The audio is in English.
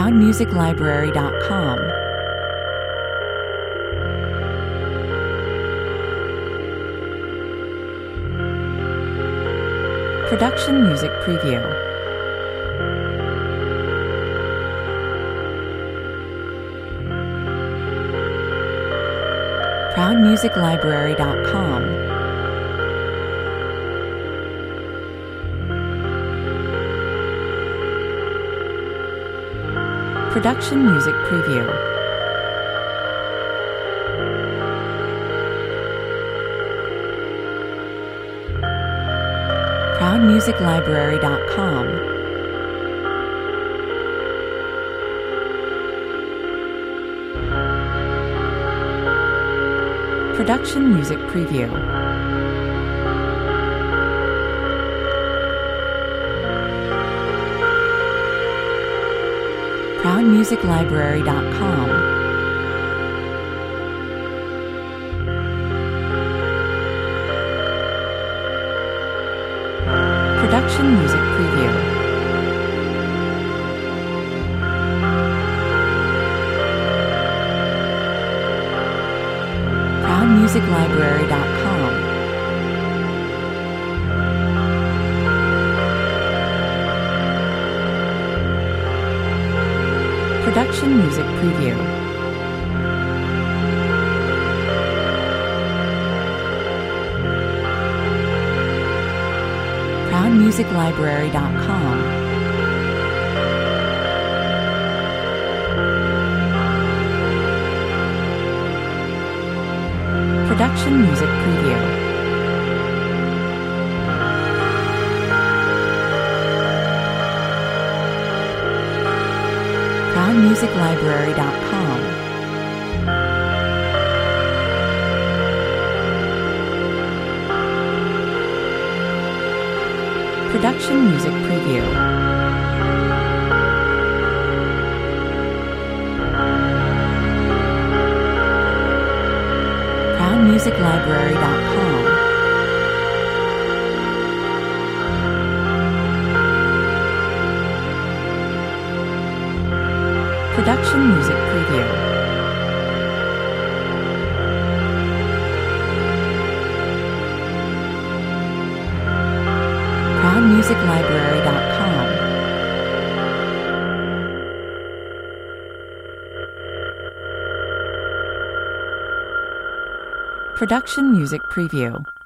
ProudMusicLibrary.com. Production Music Preview. ProudMusicLibrary.com. Production Music Preview. ProudMusicLibrary.com. Production Music Preview. ProudMusicLibrary.com. Production Music Preview. ProudMusicLibrary.com. Production Music Preview. ProudMusicLibrary.com. Production Music Preview. ProudMusicLibrary.com. Production Music Preview. ProudMusicLibrary.com. Production Music Preview. ProudMusicLibrary.com. Production Music Preview.